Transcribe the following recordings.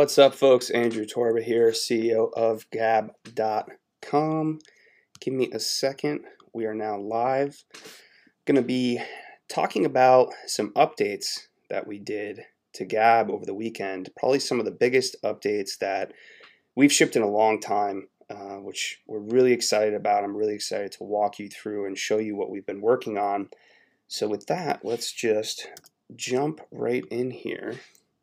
What's up, folks? Andrew Torba here, CEO of Gab.com. Give me a second. We are now live. Going to be talking about some updates that we did to Gab over the weekend. Probably some of the biggest updates that we've shipped in a long time, which we're really excited about. I'm really excited to walk you through and show you what we've been working on. So with that, let's just jump right in here.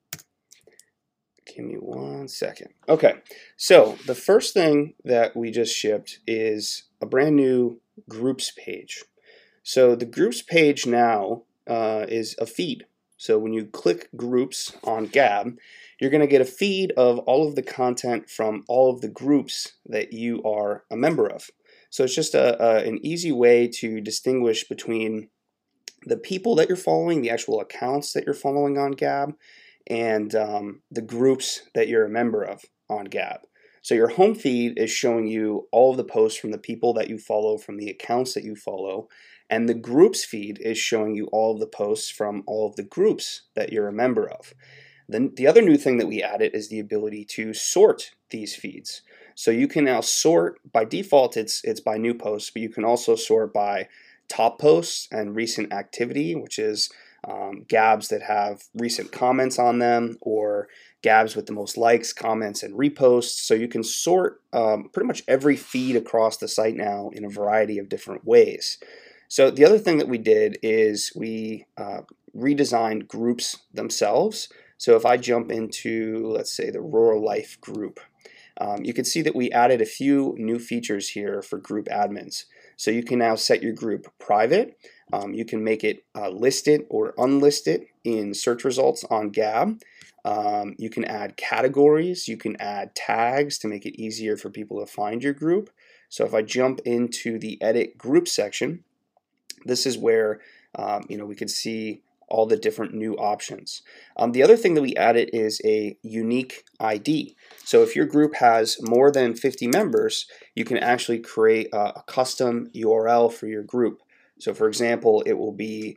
Give me 1 second. Okay, so the first thing that we just shipped is a brand new groups page. So the groups page now is a feed. So when you click groups on Gab, you're going to get a feed of all of the content from all of the groups that you are a member of. So it's just an easy way to distinguish between the people that you're following, the actual accounts that you're following on Gab, and the groups that you're a member of on Gab. So your home feed is showing you all of the posts from the people that you follow, from the accounts that you follow, and the groups feed is showing you all of the posts from all of the groups that you're a member of. Then the other new thing that we added is the ability to sort these feeds. So you can now sort, by default it's by new posts, but you can also sort by top posts and recent activity, which is Gabs that have recent comments on them, or Gabs with the most likes, comments, and reposts. So you can sort pretty much every feed across the site now in a variety of different ways. So the other thing that we did is we redesigned groups themselves. So if I jump into, let's say, the Rural Life group, you can see that we added a few new features here for group admins. So you can now set your group private. You can make it listed or unlisted in search results on Gab. You can add categories. You can add tags to make it easier for people to find your group. So if I jump into the edit group section, this is where we can see all the different new options. The other thing that we added is a unique ID. So if your group has more than 50 members, you can actually create a custom URL for your group. So for example, it will be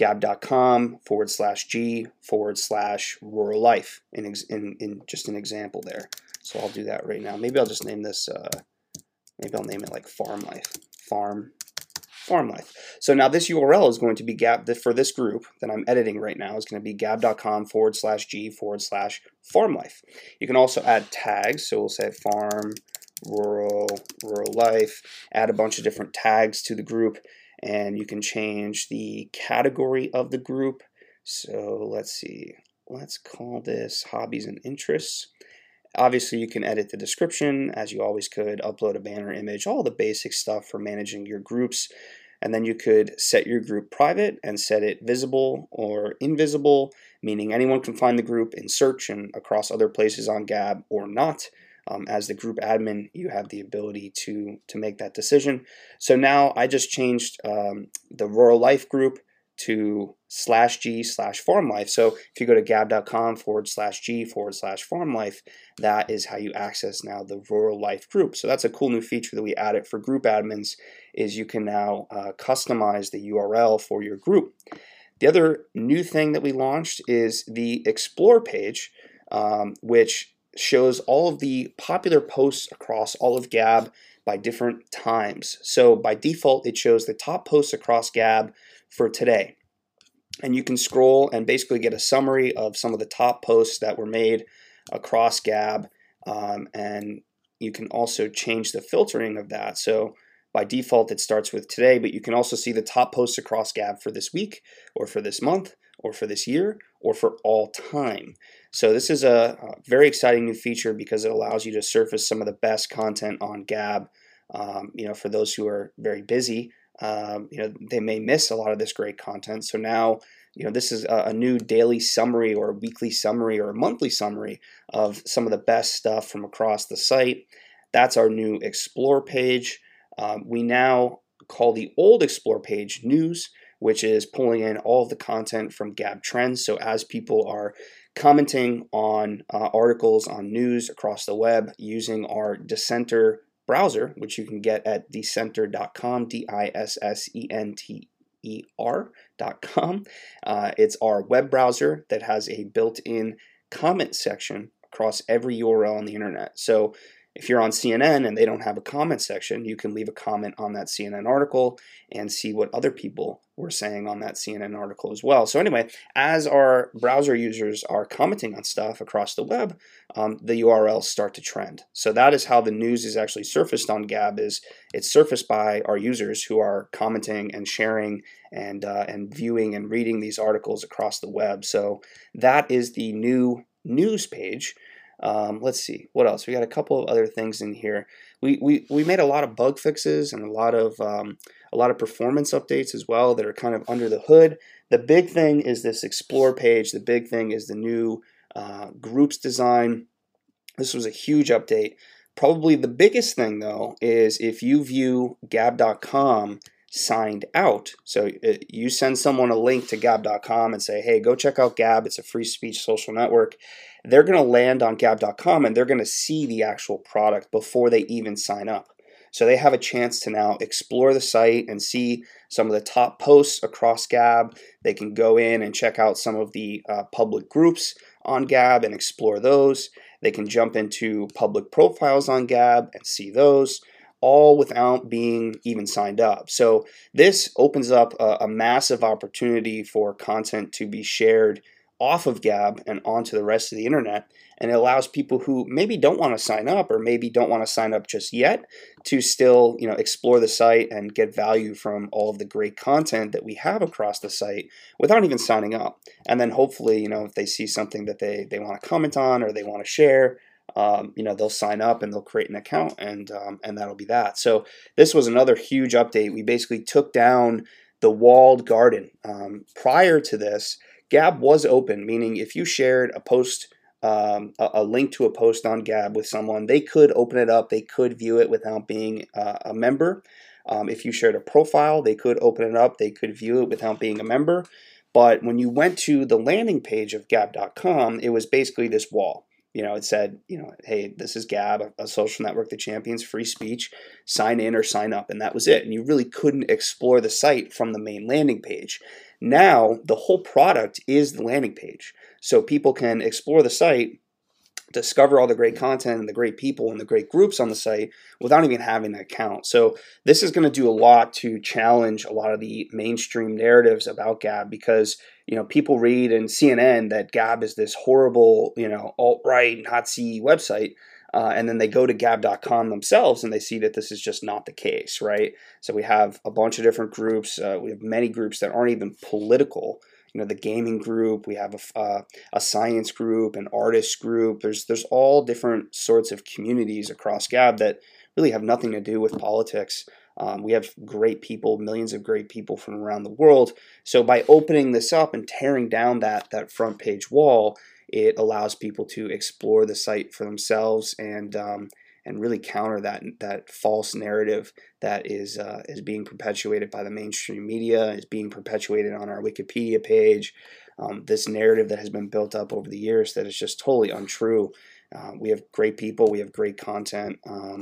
gab.com/G/rural life in just an example there. So I'll do that right now. Maybe I'll just name this, maybe I'll name it like Farm Life. Farm Life. So now this URL is going to be for this group that I'm editing right now is going to be gab.com/G/farm life. You can also add tags. So we'll say farm, rural life, add a bunch of different tags to the group, and you can change the category of the group. So let's see, let's call this hobbies and interests. Obviously, you can edit the description as you always could, upload a banner image, all the basic stuff for managing your groups. And then you could set your group private and set it visible or invisible, meaning anyone can find the group in search and across other places on Gab or not. As the group admin, you have the ability to make that decision. So now I just changed the Rural Life group to /G/farm life. So if you go to gab.com/G/farm life, that is how you access now the Rural Life group. So that's a cool new feature that we added for group admins, is you can now customize the URL for your group. The other new thing that we launched is the Explore page, which shows all of the popular posts across all of Gab by different times. So by default, it shows the top posts across Gab for today. And you can scroll and basically get a summary of some of the top posts that were made across Gab. And you can also change the filtering of that. So by default, it starts with today, but you can also see the top posts across Gab for this week, or for this month, or for this year, or for all time. So this is a very exciting new feature because it allows you to surface some of the best content on Gab. For those who are very busy, they may miss a lot of this great content. So now, this is a new daily summary or a weekly summary or a monthly summary of some of the best stuff from across the site. That's our new Explore page. We now call the old Explore page News, which is pulling in all of the content from Gab Trends. So as people are commenting on articles on news across the web using our Dissenter browser, which you can get at dissenter.com, DISSENTER.com. It's our web browser that has a built-in comment section across every URL on the internet. So if you're on CNN and they don't have a comment section, you can leave a comment on that CNN article and see what other people were saying on that CNN article as well. So anyway, as our browser users are commenting on stuff across the web, the URLs start to trend. So that is how the news is actually surfaced on Gab. Is it's surfaced by our users who are commenting and sharing and viewing and reading these articles across the web. So that is the new news page. Let's see what else. We got a couple of other things in here. We made a lot of bug fixes and a lot of performance updates as well that are kind of under the hood. The big thing is this Explore page. The big thing is the new groups design. This was a huge update. Probably the biggest thing though is if you view Gab.com signed out. So you send someone a link to Gab.com and say, hey, go check out Gab. It's a free speech social network. They're going to land on Gab.com and they're going to see the actual product before they even sign up. So they have a chance to now explore the site and see some of the top posts across Gab. They can go in and check out some of the public groups on Gab and explore those. They can jump into public profiles on Gab and see those, all without being even signed up. So this opens up a massive opportunity for content to be shared off of Gab and onto the rest of the internet, and it allows people who maybe don't want to sign up or maybe don't want to sign up just yet to still, explore the site and get value from all of the great content that we have across the site without even signing up. And then hopefully, if they see something that they want to comment on or they want to share, they'll sign up and they'll create an account, and that'll be that. So this was another huge update. We basically took down the walled garden. Prior to this, Gab was open, meaning if you shared a post, a link to a post on Gab with someone, they could open it up, they could view it without being a member. If you shared a profile, they could open it up, they could view it without being a member. But when you went to the landing page of Gab.com, it was basically this wall. It said, hey, this is Gab, a social network that champions free speech. Sign in or sign up, and that was it. And you really couldn't explore the site from the main landing page. Now, the whole product is the landing page. So people can explore the site, discover all the great content and the great people and the great groups on the site without even having an account. So this is going to do a lot to challenge a lot of the mainstream narratives about Gab, because people read in CNN that Gab is this horrible, alt-right Nazi website, and then they go to Gab.com themselves and they see that this is just not the case, right? So we have a bunch of different groups. We have many groups that aren't even political. The gaming group, we have a science group, an artist group. There's all different sorts of communities across Gab that really have nothing to do with politics. We have great people, millions of great people from around the world. So by opening this up and tearing down that front page wall, it allows people to explore the site for themselves and really counter that false narrative that is being perpetuated by the mainstream media, is being perpetuated on our Wikipedia page. This narrative that has been built up over the years that is just totally untrue. We have great people, we have great content,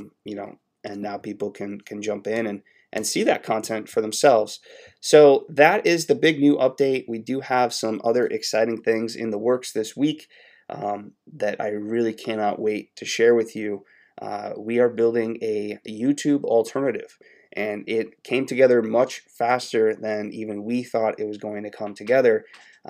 and now people can jump in and see that content for themselves. So that is the big new update. We do have some other exciting things in the works this week that I really cannot wait to share with you. We are building a YouTube alternative, and it came together much faster than even we thought it was going to come together.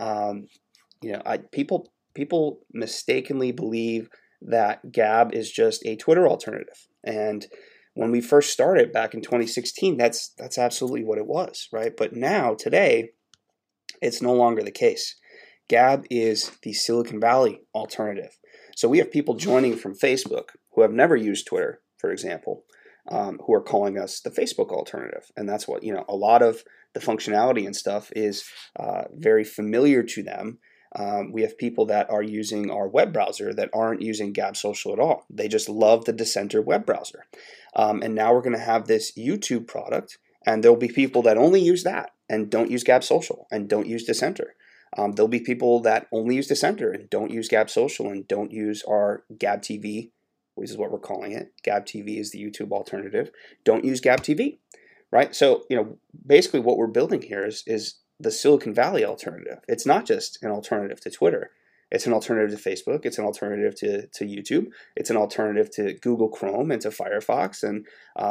People mistakenly believe that Gab is just a Twitter alternative, and when we first started back in 2016, that's absolutely what it was, right? But now, today, it's no longer the case. Gab is the Silicon Valley alternative. So we have people joining from Facebook who have never used Twitter, for example, who are calling us the Facebook alternative. And that's what, a lot of the functionality and stuff is very familiar to them. We have people that are using our web browser that aren't using Gab Social at all. They just love the Dissenter web browser. And now we're going to have this YouTube product, and there'll be people that only use that and don't use Gab Social and don't use Dissenter. There'll be people that only use Dissenter and don't use Gab Social and don't use our Gab TV, which is what we're calling it. Gab TV is the YouTube alternative. Don't use Gab TV, right? So, basically what we're building here is the Silicon Valley alternative. It's not just an alternative to Twitter. It's an alternative to Facebook. It's an alternative to YouTube. It's an alternative to Google Chrome and to Firefox. And,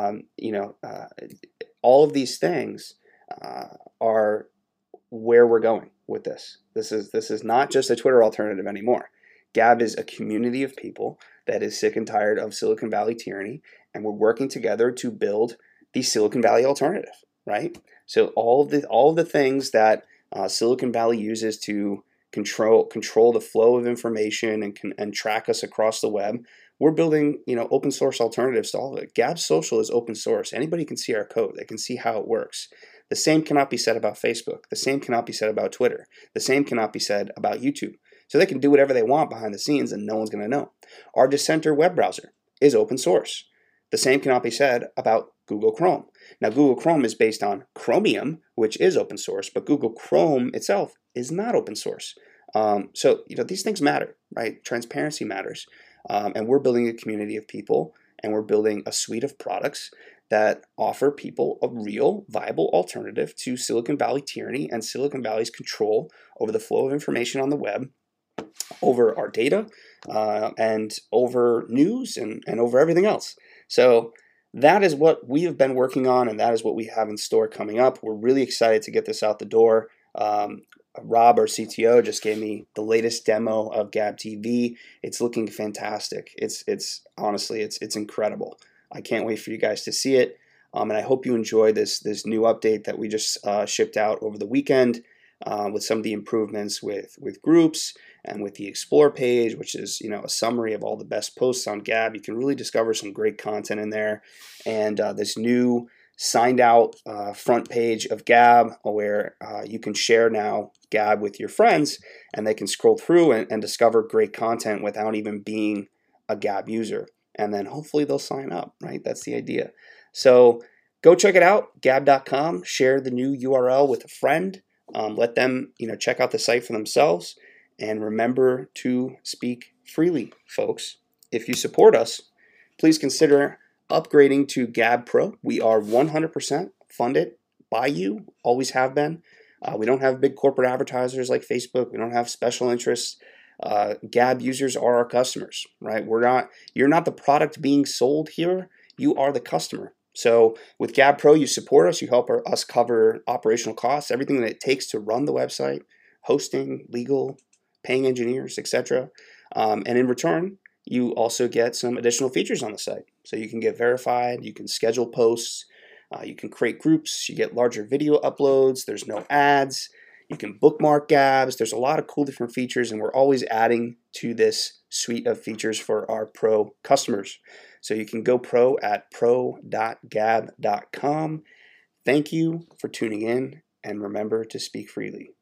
all of these things are where we're going with this. This is not just a Twitter alternative anymore. Gab is a community of people that is sick and tired of Silicon Valley tyranny, and we're working together to build the Silicon Valley alternative, right? So all of the things that Silicon Valley uses to control the flow of information and track us across the web, we're building open source alternatives to all of it. Gab Social is open source. Anybody can see our code. They can see how it works. The same cannot be said about Facebook. The same cannot be said about Twitter. The same cannot be said about YouTube. So they can do whatever they want behind the scenes and no one's going to know. Our Dissenter web browser is open source. The same cannot be said about Google Chrome. Now, Google Chrome is based on Chromium, which is open source, but Google Chrome itself is not open source. So these things matter, right? Transparency matters. And we're building a community of people, and we're building a suite of products that offer people a real, viable alternative to Silicon Valley tyranny and Silicon Valley's control over the flow of information on the web, over our data, and over news, and over everything else. So that is what we have been working on, and that is what we have in store coming up. We're really excited to get this out the door. Rob, our CTO, just gave me the latest demo of Gab TV. It's looking fantastic. It's honestly, it's incredible. I can't wait for you guys to see it. And I hope you enjoy this new update that we just shipped out over the weekend, with some of the improvements with groups and with the Explore page, which is a summary of all the best posts on Gab. You can really discover some great content in there, and this new signed out front page of Gab, where you can share now Gab with your friends, and they can scroll through and discover great content without even being a Gab user. And then hopefully they'll sign up, right? That's the idea. So go check it out, gab.com. Share the new URL with a friend. Let them check out the site for themselves. And remember to speak freely, folks. If you support us, please consider upgrading to Gab Pro. We are 100% funded by you, always have been. We don't have big corporate advertisers like Facebook. We don't have special interests. Gab users are our customers, right? You're not the product being sold here. You are the customer. So with Gab Pro, you support us. You help us cover operational costs, everything that it takes to run the website, hosting, legal, paying engineers, etc. And in return, you also get some additional features on the site. So you can get verified, you can schedule posts, you can create groups, you get larger video uploads, there's no ads, you can bookmark Gabs. There's a lot of cool different features, and we're always adding to this suite of features for our Pro customers. So you can go pro at pro.gab.com. Thank you for tuning in, and remember to speak freely.